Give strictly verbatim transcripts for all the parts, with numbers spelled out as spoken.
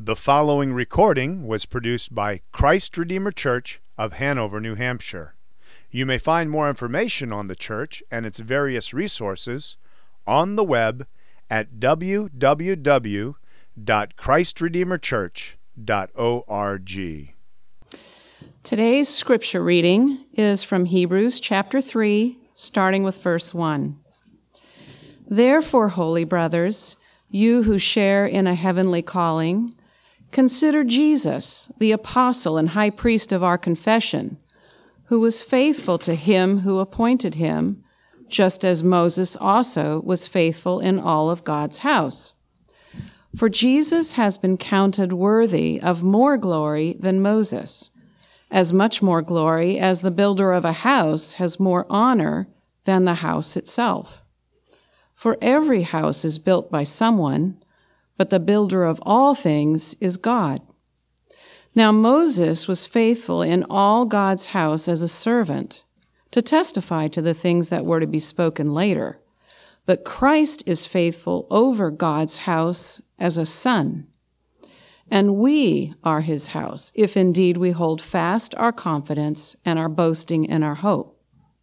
The following recording was produced by Christ Redeemer Church of Hanover, New Hampshire. You may find more information on the church and its various resources on the web at w w w dot christ redeemer church dot org. Today's scripture reading is from Hebrews chapter three, starting with verse one. Therefore, holy brothers, you who share in a heavenly calling, consider Jesus, the apostle and high priest of our confession, who was faithful to him who appointed him, just as Moses also was faithful in all of God's house. For Jesus has been counted worthy of more glory than Moses, as much more glory as the builder of a house has more honor than the house itself. For every house is built by someone, but the builder of all things is God. Now Moses was faithful in all God's house as a servant, to testify to the things that were to be spoken later. But Christ is faithful over God's house as a son. And we are his house, if indeed we hold fast our confidence and our boasting in our hope.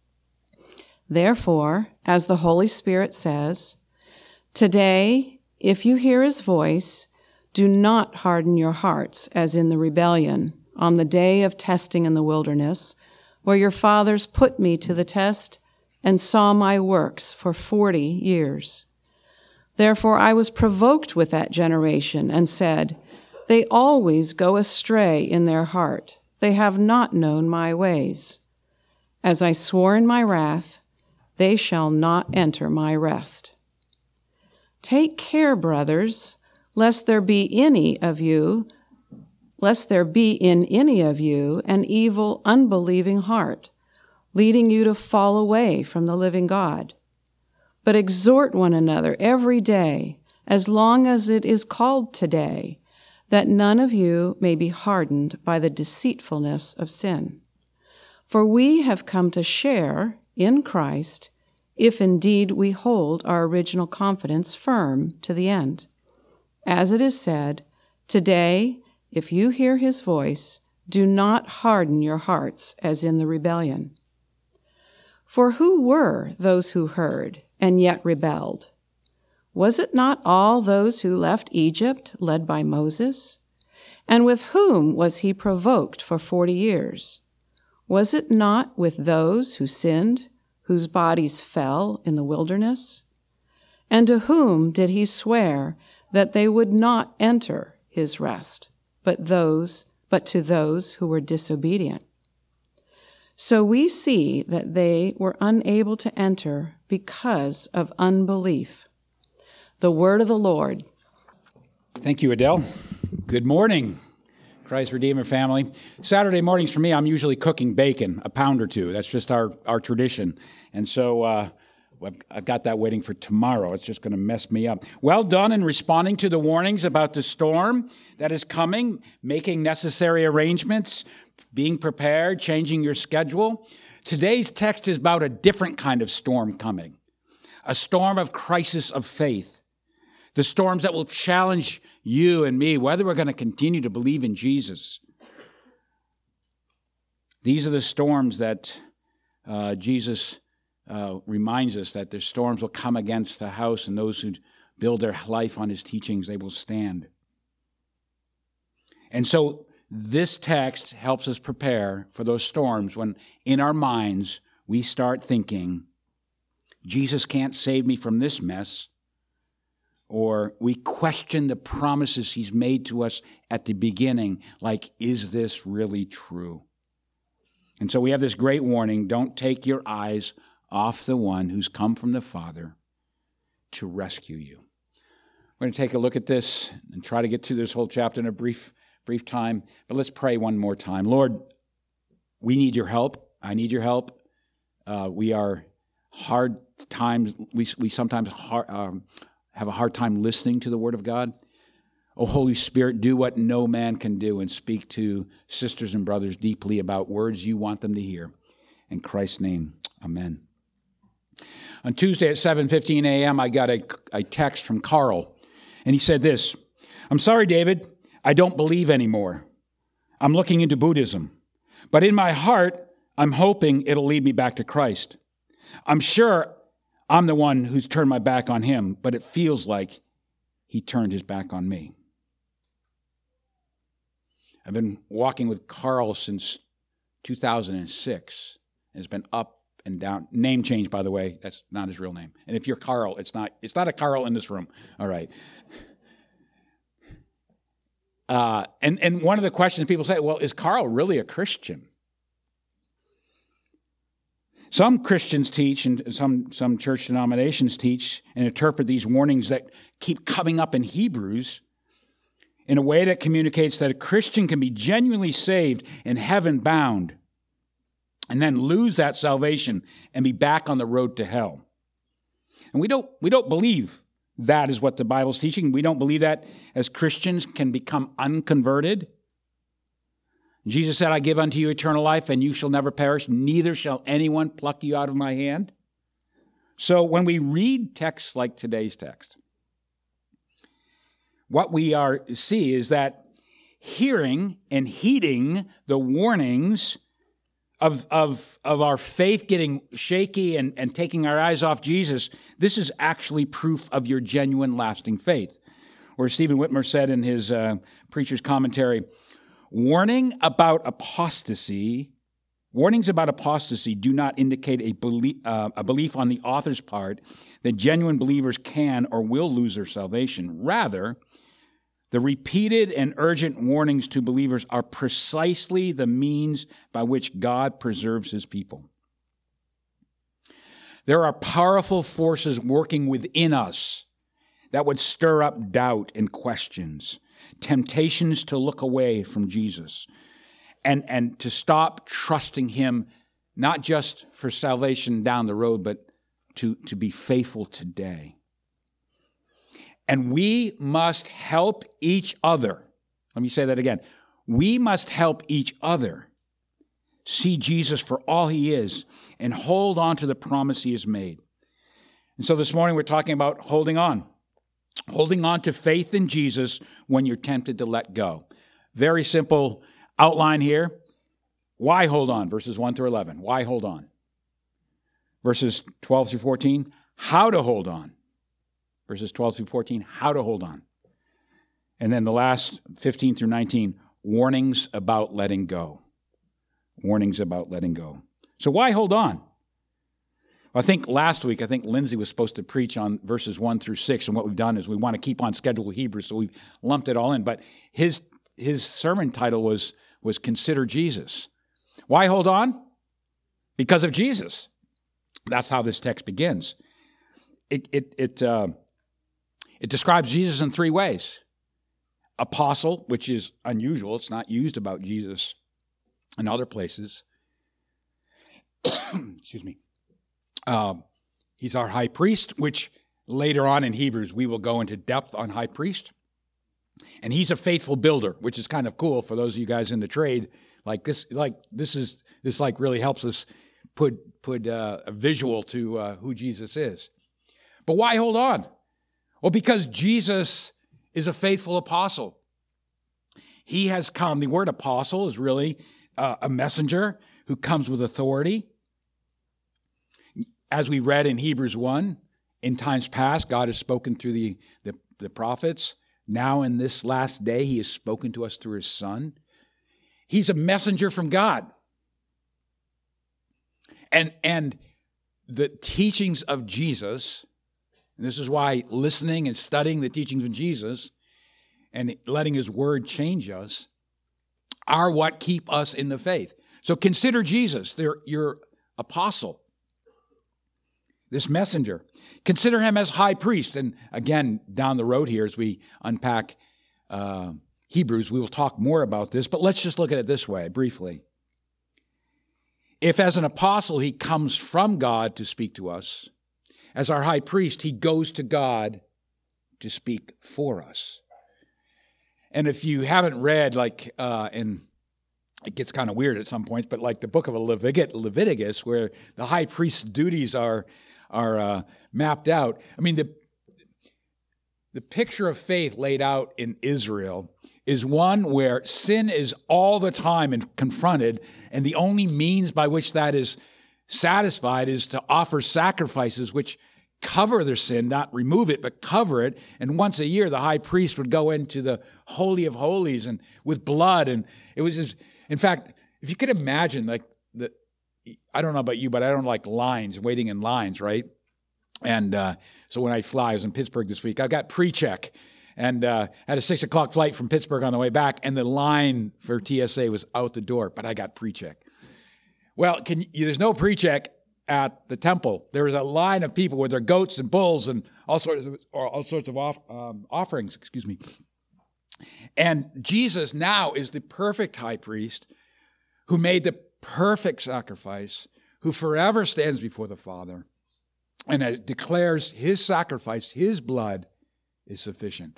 Therefore, as the Holy Spirit says, today, if you hear his voice, do not harden your hearts as in the rebellion on the day of testing in the wilderness, where your fathers put me to the test and saw my works for forty years. Therefore I was provoked with that generation and said, they always go astray in their heart. They have not known my ways. As I swore in my wrath, they shall not enter my rest. Take care, brothers, lest there be any of you, lest there be in any of you an evil, unbelieving heart, leading you to fall away from the living God. But exhort one another every day, as long as it is called today, that none of you may be hardened by the deceitfulness of sin. For we have come to share in Christ, if indeed we hold our original confidence firm to the end. As it is said, today, if you hear his voice, do not harden your hearts as in the rebellion. For who were those who heard and yet rebelled? Was it not all those who left Egypt, led by Moses? And with whom was he provoked for forty years? Was it not with those who sinned, whose bodies fell in the wilderness? And to whom did he swear that they would not enter his rest, but those, but to those who were disobedient? So we see that they were unable to enter because of unbelief. The word of the Lord. Thank you, Adele. Good morning, Christ Redeemer family. Saturday mornings for me, I'm usually cooking bacon, a pound or two. That's just our, our tradition. And so uh, I've got that waiting for tomorrow. It's just going to mess me up. Well done in responding to the warnings about the storm that is coming, making necessary arrangements, being prepared, changing your schedule. Today's text is about a different kind of storm coming, a storm of crisis of faith. The storms that will challenge you and me, whether we're going to continue to believe in Jesus. These are the storms that uh, Jesus uh, reminds us that the storms will come against the house, and those who build their life on his teachings, they will stand. And so this text helps us prepare for those storms when in our minds we start thinking, Jesus can't save me from this mess. Or we question the promises he's made to us at the beginning, like, is this really true? And so we have this great warning, don't take your eyes off the one who's come from the Father to rescue you. We're going to take a look at this and try to get through this whole chapter in a brief, brief time, but let's pray one more time. Lord, we need your help. I need your help. Uh, we are hard times, we, we sometimes hard, um, have a hard time listening to the Word of God. Oh, Holy Spirit, do what no man can do and speak to sisters and brothers deeply about words you want them to hear. In Christ's name, amen. On Tuesday at seven fifteen a.m., I got a, a text from Carl, and he said this, I'm sorry, David, I don't believe anymore. I'm looking into Buddhism. But in my heart, I'm hoping it'll lead me back to Christ. I'm sure I'm the one who's turned my back on him, but it feels like he turned his back on me. I've been walking with Carl since two thousand six. It's been up and down. Name change, by the way. That's not his real name. And if you're Carl, it's not it's not a Carl in this room. All right. Uh, and, and one of the questions people say, well, is Carl really a Christian? Some Christians teach, and some, some church denominations teach and interpret these warnings that keep coming up in Hebrews in a way that communicates that a Christian can be genuinely saved and heaven-bound and then lose that salvation and be back on the road to hell. And we don't, we don't believe that is what the Bible's teaching. We don't believe that as Christians can become unconverted. Jesus said, I give unto you eternal life, and you shall never perish, neither shall anyone pluck you out of my hand. So when we read texts like today's text, what we are see is that hearing and heeding the warnings of, of, of our faith getting shaky and, and taking our eyes off Jesus, this is actually proof of your genuine lasting faith. Or Stephen Whitmer said in his uh, preacher's commentary, warning about apostasy, warnings about apostasy do not indicate a belief, uh, a belief on the author's part that genuine believers can or will lose their salvation. Rather, the repeated and urgent warnings to believers are precisely the means by which God preserves his people. There are powerful forces working within us that would stir up doubt and questions, temptations to look away from Jesus, and, and to stop trusting him, not just for salvation down the road, but to, to be faithful today. And we must help each other. Let me say that again. We must help each other see Jesus for all he is and hold on to the promise he has made. And so this morning we're talking about holding on. Holding on to faith in Jesus when you're tempted to let go. Very simple outline here. Why hold on? Verses one through eleven. Why hold on? Verses twelve through fourteen. How to hold on. Verses twelve through fourteen. How to hold on. And then the last fifteen through nineteen. Warnings about letting go. Warnings about letting go. So why hold on? I think last week, I think Lindsay was supposed to preach on verses one through six, and what we've done is we want to keep on schedule with Hebrews, so we've lumped it all in. But his his sermon title was, was Consider Jesus. Why hold on? Because of Jesus. That's how this text begins. It, it, it, uh, it describes Jesus in three ways. Apostle, which is unusual. It's not used about Jesus in other places. Excuse me. Uh, he's our high priest, which later on in Hebrews we will go into depth on high priest. And he's a faithful builder, which is kind of cool for those of you guys in the trade. Like this, like this is this like really helps us put put uh, a visual to uh, who Jesus is. But why hold on? Well, because Jesus is a faithful apostle. He has come. The word apostle is really uh, a messenger who comes with authority. As we read in Hebrews one, in times past, God has spoken through the, the, the prophets. Now in this last day, he has spoken to us through his Son. He's a messenger from God. And, and the teachings of Jesus, and this is why listening and studying the teachings of Jesus and letting his word change us are what keep us in the faith. So consider Jesus, your apostle. This messenger. Consider him as high priest. And again, down the road here, as we unpack uh, Hebrews, we will talk more about this. But let's just look at it this way, briefly. If as an apostle he comes from God to speak to us, as our high priest, he goes to God to speak for us. And if you haven't read, like, uh, and it gets kind of weird at some points, but like the book of Leviticus, where the high priest's duties are are uh, mapped out. I mean, the the picture of faith laid out in Israel is one where sin is all the time and confronted, and the only means by which that is satisfied is to offer sacrifices which cover their sin, not remove it, but cover it. And once a year, the high priest would go into the Holy of Holies and with blood. And it was just, in fact, if you could imagine, like, the, I don't know about you, but I don't like lines, waiting in lines, right? And uh, so when I fly, I was in Pittsburgh this week, I got pre-check and uh, had a six o'clock flight from Pittsburgh on the way back, and the line for T S A was out the door, but I got pre-check. Well, can you, there's no pre-check at the temple. There was a line of people with their goats and bulls and all sorts of, or all sorts of off, um, offerings, excuse me. And Jesus now is the perfect high priest who made the perfect sacrifice, who forever stands before the Father and declares his sacrifice, his blood, is sufficient.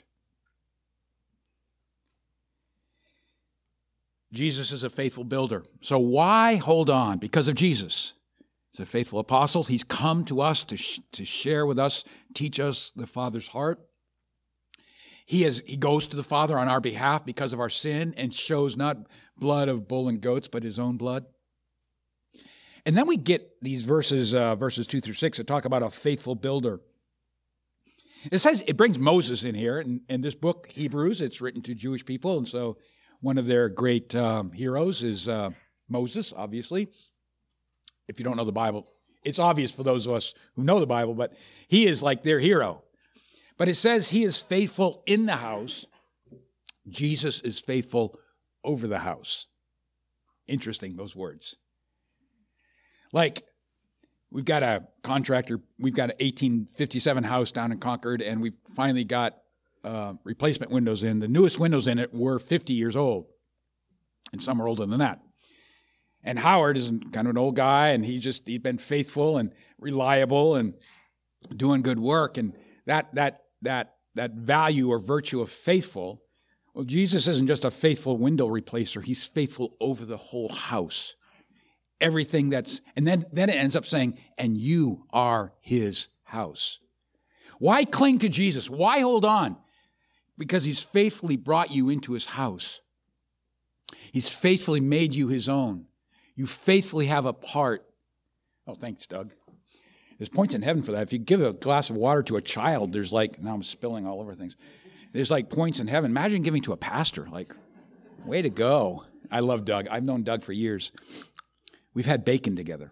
Jesus is a faithful builder. So why hold on? Because of Jesus. He's a faithful apostle. He's come to us to, sh- to share with us, teach us the Father's heart. He, is, he goes to the Father on our behalf because of our sin and shows not blood of bull and goats, but his own blood. And then we get these verses, uh, verses two through six, that talk about a faithful builder. It says, it brings Moses in here. In, in this book, Hebrews, it's written to Jewish people. And so one of their great um, heroes is uh, Moses, obviously. If you don't know the Bible, it's obvious for those of us who know the Bible, but he is like their hero. But it says he is faithful in the house. Jesus is faithful over the house. Interesting, those words. Like, we've got a contractor, we've got an eighteen fifty-seven house down in Concord, and we've finally got uh, replacement windows in. The newest windows in it were fifty years old, and some are older than that. And Howard is kind of an old guy, and he just, he's been faithful and reliable and doing good work. And that that that that value or virtue of faithful, well, Jesus isn't just a faithful window replacer. He's faithful over the whole house. Everything that's, and then, then it ends up saying, and you are his house. Why cling to Jesus? Why hold on? Because he's faithfully brought you into his house. He's faithfully made you his own. You faithfully have a part. Oh, thanks, Doug. There's points in heaven for that. If you give a glass of water to a child, there's like, now I'm spilling all over things. There's like points in heaven. Imagine giving to a pastor. Like, way to go. I love Doug. I've known Doug for years. We've had bacon together.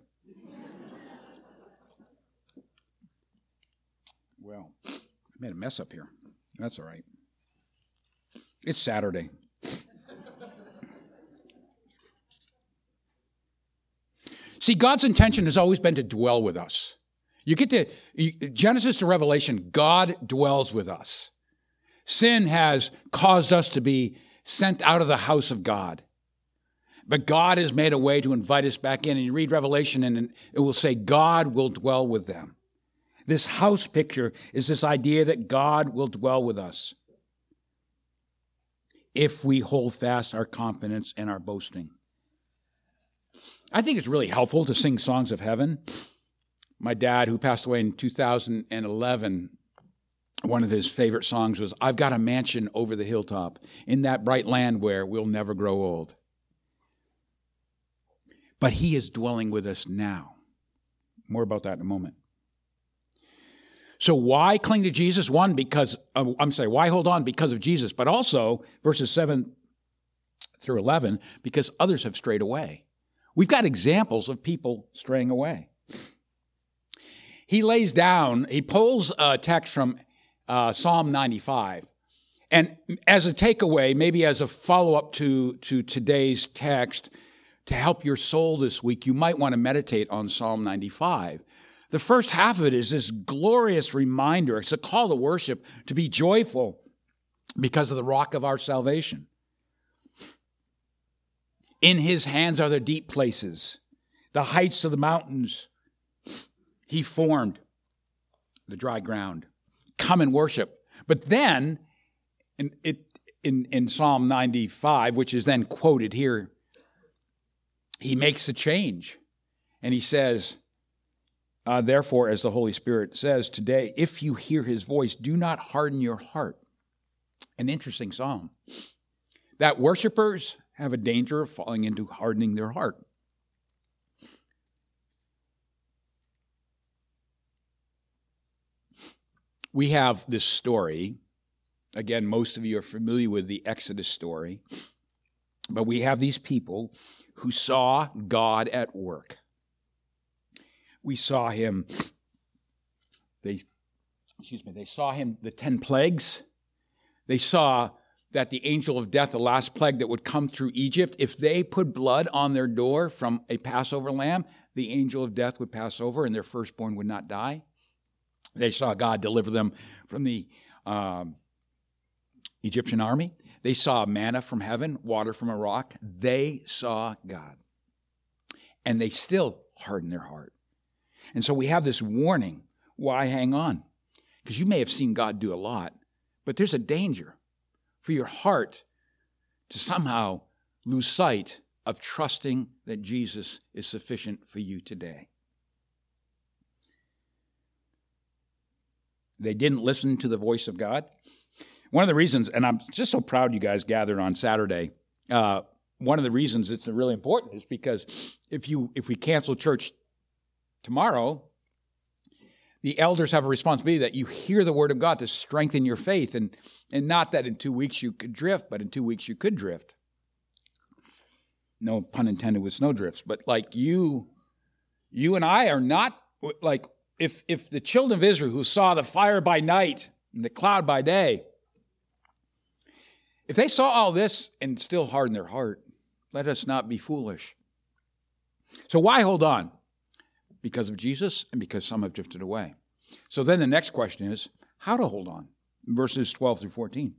Well, I made a mess up here. That's all right. It's Saturday. See, God's intention has always been to dwell with us. You get to Genesis to Revelation, God dwells with us. Sin has caused us to be sent out of the house of God. But God has made a way to invite us back in. And you read Revelation and it will say God will dwell with them. This house picture is this idea that God will dwell with us if we hold fast our confidence and our boasting. I think it's really helpful to sing songs of heaven. My dad, who passed away in two thousand eleven, one of his favorite songs was, I've got a mansion over the hilltop in that bright land where we'll never grow old. But he is dwelling with us now. More about that in a moment. So why cling to Jesus? One, because, uh, I'm sorry, why hold on? Because of Jesus. But also, verses seven through eleven, because others have strayed away. We've got examples of people straying away. He lays down, he pulls a text from uh, Psalm ninety-five. And as a takeaway, maybe as a follow-up to, to today's text, to help your soul this week, you might want to meditate on Psalm ninety-five. The first half of it is this glorious reminder. It's a call to worship, to be joyful because of the rock of our salvation. In his hands are the deep places, the heights of the mountains. He formed the dry ground. Come and worship. But then, in, it, in, in Psalm ninety-five, which is then quoted here, he makes a change. And he says, Uh, therefore, as the Holy Spirit says today, if you hear his voice, do not harden your heart. An interesting psalm. That worshipers have a danger of falling into hardening their heart. We have this story. Again, most of you are familiar with the Exodus story. But we have these people who saw God at work. We saw him, they, excuse me, they saw him, the ten plagues. They saw that the angel of death, the last plague that would come through Egypt, if they put blood on their door from a Passover lamb, the angel of death would pass over and their firstborn would not die. They saw God deliver them from the um, Egyptian army. They saw manna from heaven, water from a rock. They saw God. And they still hardened their heart. And so we have this warning. Why hang on? Because you may have seen God do a lot, but there's a danger for your heart to somehow lose sight of trusting that Jesus is sufficient for you today. They didn't listen to the voice of God. One of the reasons, and I'm just so proud you guys gathered on Saturday, uh, one of the reasons it's really important is because if you if we cancel church tomorrow, the elders have a responsibility that you hear the word of God to strengthen your faith, and, and not that in two weeks you could drift, but in two weeks you could drift. No pun intended with snowdrifts, but like you, you and I are not, like if, if the children of Israel who saw the fire by night and the cloud by day, if they saw all this and still harden their heart, let us not be foolish. So why hold on? Because of Jesus and because some have drifted away. So then the next question is, how to hold on? Verses twelve through fourteen.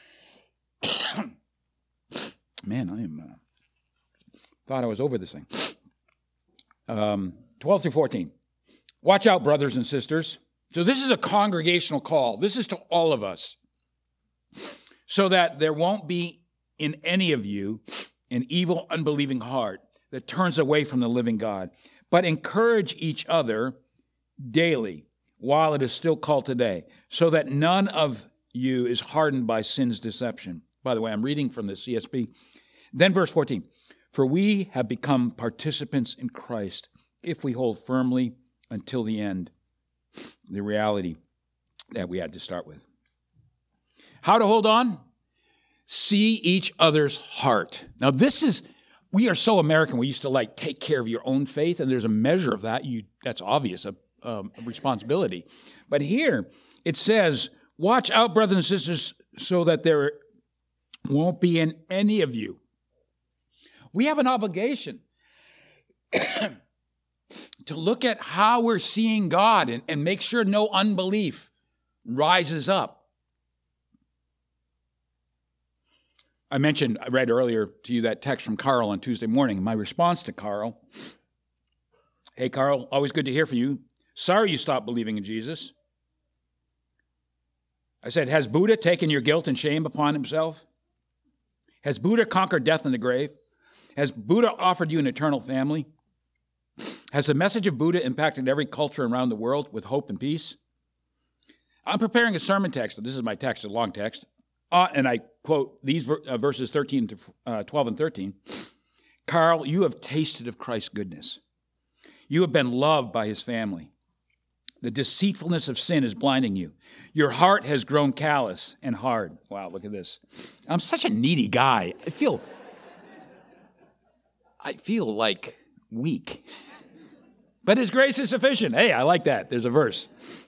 Man, I am, uh, thought I was over this thing. Um, twelve through fourteen. Watch out, brothers and sisters. So this is a congregational call. This is to all of us. So that there won't be in any of you an evil, unbelieving heart that turns away from the living God. But encourage each other daily while it is still called today, so that none of you is hardened by sin's deception. By the way, I'm reading from the C S B. Then verse fourteen. For we have become participants in Christ if we hold firmly until the end. The reality that we had to start with. How to hold on? See each other's heart. Now this is... We are so American. We used to like take care of your own faith, and there's a measure of that. You that's obvious, a, um, a responsibility. But here it says, "Watch out, brothers and sisters, so that there won't be in any of you." We have an obligation to look at how we're seeing God and, and make sure no unbelief rises up. I mentioned, I read earlier to you that text from Carl on Tuesday morning. My response to Carl, hey, Carl, always good to hear from you. Sorry you stopped believing in Jesus. I said, has Buddha taken your guilt and shame upon himself? Has Buddha conquered death in the grave? Has Buddha offered you an eternal family? Has the message of Buddha impacted every culture around the world with hope and peace? I'm preparing a sermon text. This is my text, a long text. Uh, and I quote these ver- uh, verses thirteen to uh, twelve and thirteen. Carl, you have tasted of Christ's goodness. You have been loved by his family. The deceitfulness of sin is blinding you. Your heart has grown callous and hard. Wow, look at this. I'm such a needy guy. I feel, I feel like weak. But his grace is sufficient. Hey, I like that. There's a verse.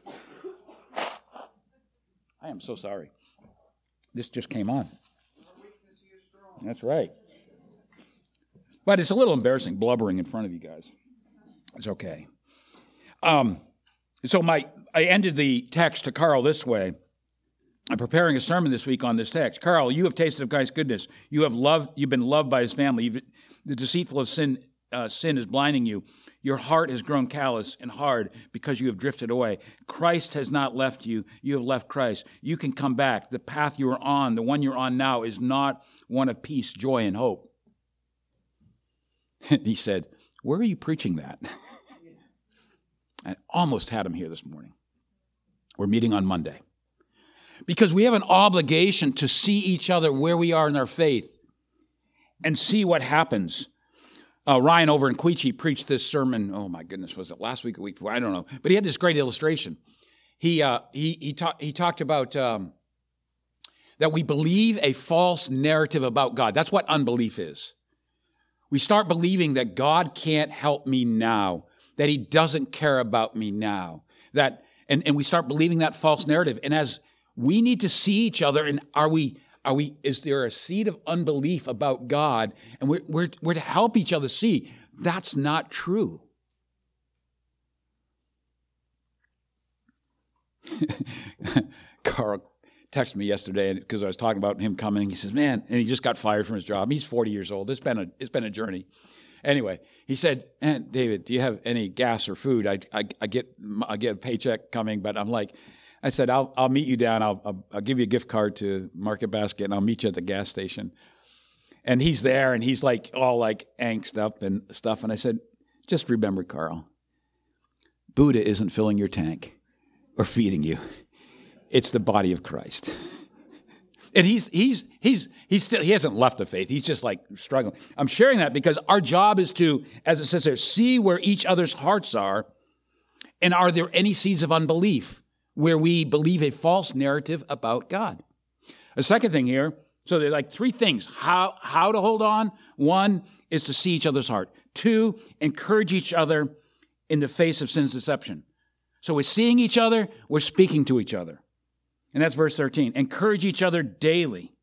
I am so sorry. This just came on. That's right. But it's a little embarrassing blubbering in front of you guys. It's okay. Um, so my I ended the text to Carl this way. I'm preparing a sermon this week on this text. Carl, you have tasted of God's goodness. You have loved. You've been loved by his family. You've, the deceitful of sin, uh, sin is blinding you. Your heart has grown callous and hard because you have drifted away. Christ has not left you. You have left Christ. You can come back. The path you are on, the one you're on now, is not one of peace, joy, and hope. He said, where are you preaching that? I almost had him here this morning. We're meeting on Monday. Because we have an obligation to see each other where we are in our faith and see what happens. Uh, Ryan over in Queechee preached this sermon, oh my goodness, was it last week or week before? I don't know. But he had this great illustration. He uh, he he, ta- he talked about um, that we believe a false narrative about God. That's what unbelief is. We start believing that God can't help me now, that he doesn't care about me now, that and, and we start believing that false narrative. And as we need to see each other, and are we Are we? Is there a seed of unbelief about God? And we're, we're, we're to help each other see that's not true. Carl texted me yesterday because I was talking about him coming. He says, "Man," and he just got fired from his job. He's forty years old. It's been a it's been a journey. Anyway, he said, "Man, David, do you have any gas or food? I I, I get I get a paycheck coming, but I'm like." I said, I'll I'll meet you down. I'll, I'll I'll give you a gift card to Market Basket, and I'll meet you at the gas station. And he's there, and he's like all like angst up and stuff. And I said, just remember, Carl, Buddha isn't filling your tank or feeding you. It's the body of Christ. And he's he's he's he's still he hasn't left the faith. He's just like struggling. I'm sharing that because our job is to, as it says there, see where each other's hearts are, and are there any seeds of unbelief where we believe a false narrative about God. A second thing here, so there are like three things. How, how to hold on. One is to see each other's heart. Two, encourage each other in the face of sin's deception. So we're seeing each other, we're speaking to each other. And that's verse thirteen. Encourage each other daily.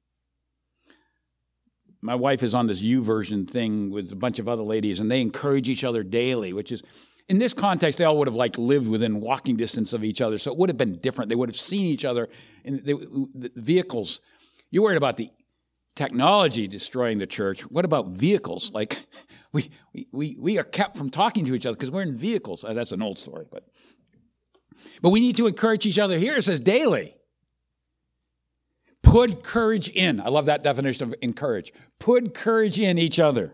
My wife is on this YouVersion thing with a bunch of other ladies, and they encourage each other daily, which is, in this context, they all would have like lived within walking distance of each other, so it would have been different. They would have seen each other in they, the vehicles. You're worried about the technology destroying the church. What about vehicles? Like we we we are kept from talking to each other because we're in vehicles. Uh, that's an old story, but but we need to encourage each other. Here it says daily. Put courage in. I love that definition of encourage. Put courage in each other.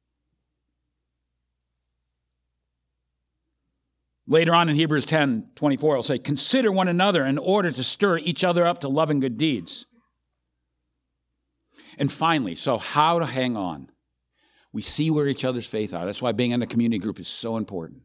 Later on in Hebrews ten twenty-four, it'll say, consider one another in order to stir each other up to love and good deeds. And finally, so how to hang on. We see where each other's faith are. That's why being in a community group is so important.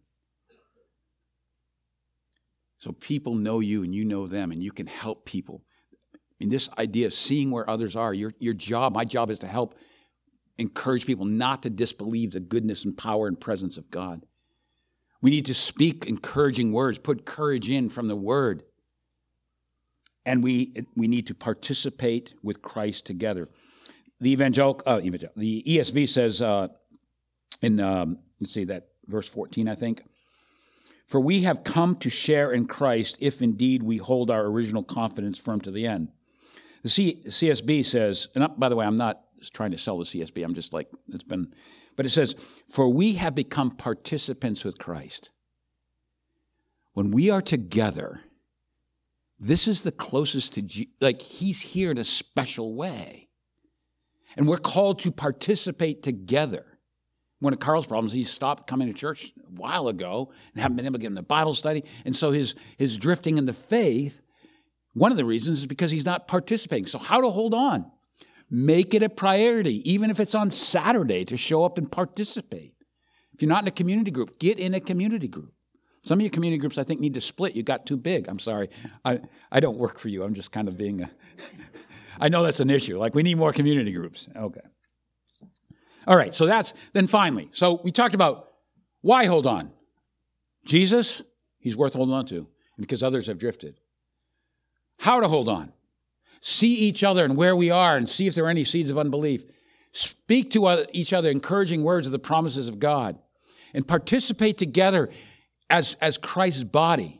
So people know you and you know them and you can help people. I mean, this idea of seeing where others are, your, your job, my job is to help encourage people not to disbelieve the goodness and power and presence of God. We need to speak encouraging words, put courage in from the word. And we we need to participate with Christ together. The evangelical, uh, evangelical the E S V says uh, in, um, let's see, that verse fourteen, I think, for we have come to share in Christ if indeed we hold our original confidence firm to the end. The C- CSB says, and by the way, I'm not trying to sell the C S B, I'm just like, it's been... But it says, for we have become participants with Christ. When we are together, this is the closest to, G- like, he's here in a special way. And we're called to participate together. One of Carl's problems, he stopped coming to church a while ago and haven't been able to get in the Bible study. And so his, his drifting in the faith, one of the reasons is because he's not participating. So how to hold on? Make it a priority, even if it's on Saturday, to show up and participate. If you're not in a community group, get in a community group. Some of your community groups, I think, need to split. You got too big. I'm sorry. I, I don't work for you. I'm just kind of being a... I know that's an issue. Like, we need more community groups. Okay. All right, so that's... Then finally, so we talked about why hold on. Jesus, he's worth holding on to, because others have drifted. How to hold on. See each other and where we are and see if there are any seeds of unbelief. Speak to each other encouraging words of the promises of God. And participate together as, as Christ's body.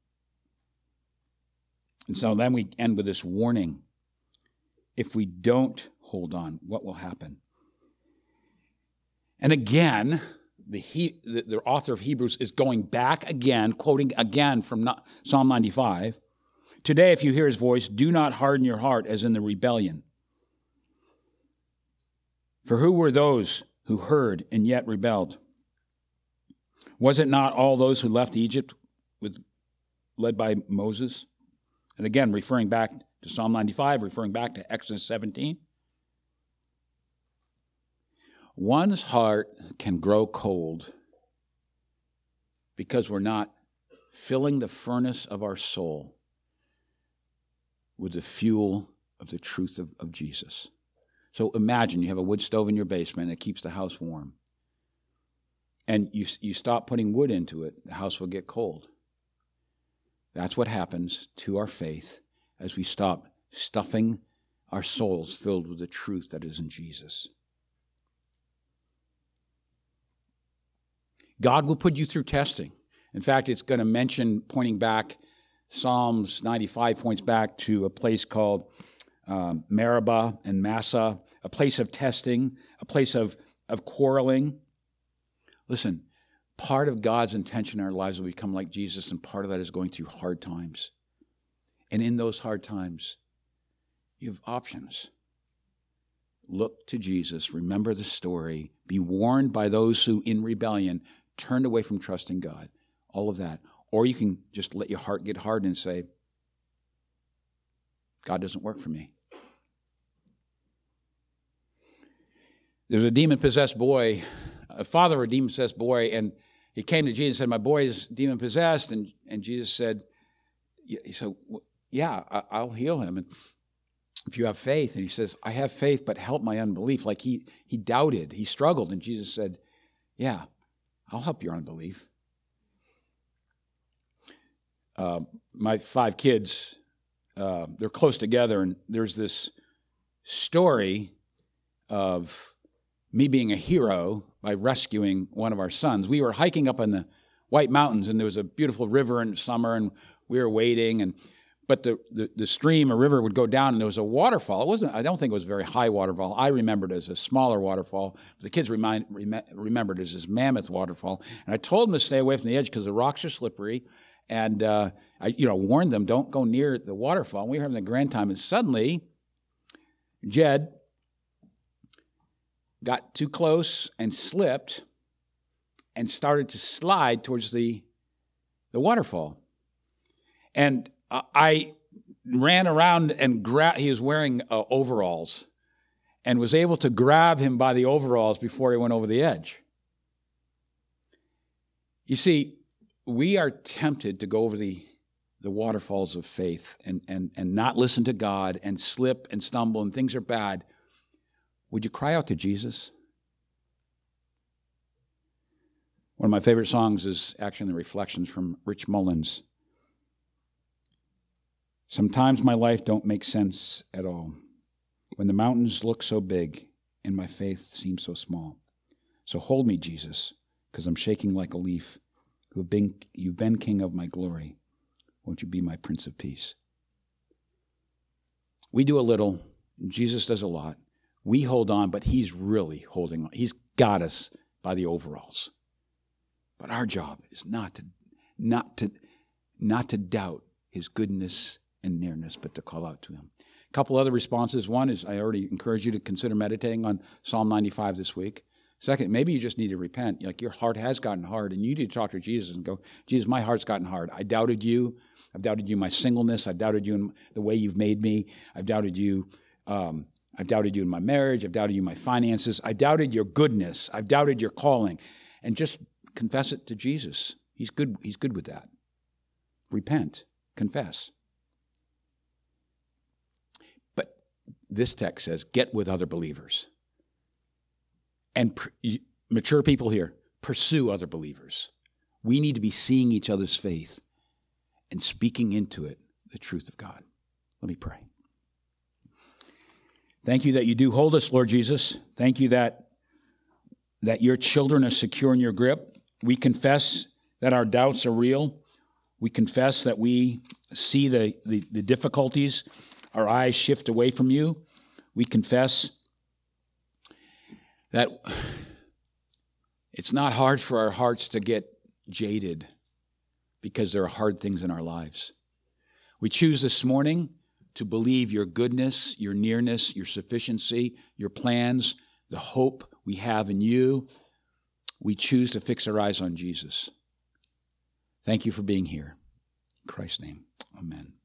And so then we end with this warning. If we don't hold on, what will happen? And again, the, he, the, the author of Hebrews is going back again, quoting again from Psalm ninety-five. Today, if you hear his voice, do not harden your heart as in the rebellion. For who were those who heard and yet rebelled? Was it not all those who left Egypt with led by Moses? And again, referring back to Psalm ninety-five, referring back to Exodus seventeen. One's heart can grow cold because we're not filling the furnace of our soul with the fuel of the truth of, of Jesus. So imagine you have a wood stove in your basement and it keeps the house warm. And you, you stop putting wood into it, the house will get cold. That's what happens to our faith as we stop stuffing our souls filled with the truth that is in Jesus. God will put you through testing. In fact, it's going to mention, pointing back, Psalms ninety-five points back to a place called um, Meribah and Massah, a place of testing, a place of, of quarreling. Listen, part of God's intention in our lives will become like Jesus, and part of that is going through hard times. And in those hard times, you have options. Look to Jesus. Remember the story. Be warned by those who, in rebellion, turned away from trusting God. All of that. Or you can just let your heart get hardened and say, God doesn't work for me. There's a demon-possessed boy, a father of a demon-possessed boy, and he came to Jesus and said, my boy is demon-possessed. And, and Jesus said, he said, yeah, I'll heal him. And if you have faith. And he says, I have faith, but help my unbelief. Like he, he doubted, he struggled. And Jesus said, yeah, I'll help your unbelief. Uh, my five kids, uh, they're close together, and there's this story of me being a hero by rescuing one of our sons. We were hiking up in the White Mountains, and there was a beautiful river in summer, and we were waiting, and but the, the, the stream or river would go down, and there was a waterfall. It wasn't. I don't think it was a very high waterfall. I remembered it as a smaller waterfall. But the kids remind, rem- remembered it as this mammoth waterfall. And I told them to stay away from the edge because the rocks are slippery. And uh, I, you know, warned them, don't go near the waterfall. And we were having a grand time, and suddenly, Jed got too close and slipped, and started to slide towards the the waterfall. And uh, I ran around and grabbed. He was wearing uh, overalls, and was able to grab him by the overalls before he went over the edge. You see, we are tempted to go over the, the waterfalls of faith and, and, and not listen to God and slip and stumble and things are bad. Would you cry out to Jesus? One of my favorite songs is actually the Reflections from Rich Mullins. Sometimes my life don't make sense at all. When the mountains look so big and my faith seems so small. So hold me, Jesus, because I'm shaking like a leaf. Who have been, you've been King of my glory. Won't you be my Prince of Peace? We do a little. Jesus does a lot. We hold on, but he's really holding on. He's got us by the overalls. But our job is not to, not to, not to doubt his goodness and nearness, but to call out to him. A couple other responses. One is I already encourage you to consider meditating on Psalm ninety-five this week. Second, maybe you just need to repent. Like your heart has gotten hard, and you need to talk to Jesus and go, Jesus, my heart's gotten hard. I doubted you. I've doubted you in my singleness. I've doubted you in the way you've made me. I've doubted you. Um, I've doubted you in my marriage. I've doubted you in my finances. I've doubted your goodness. I've doubted your calling. And just confess it to Jesus. He's good. He's good with that. Repent. Confess. But this text says, get with other believers. And pr- mature people here, pursue other believers. We need to be seeing each other's faith and speaking into it the truth of God. Let me pray. Thank you that you do hold us, Lord Jesus. Thank you that, that your children are secure in your grip. We confess that our doubts are real. We confess that we see the, the, the difficulties. Our eyes shift away from you. We confess that it's not hard for our hearts to get jaded because there are hard things in our lives. We choose this morning to believe your goodness, your nearness, your sufficiency, your plans, the hope we have in you. we choose to fix our eyes on Jesus. Thank you for being here. In Christ's name, amen.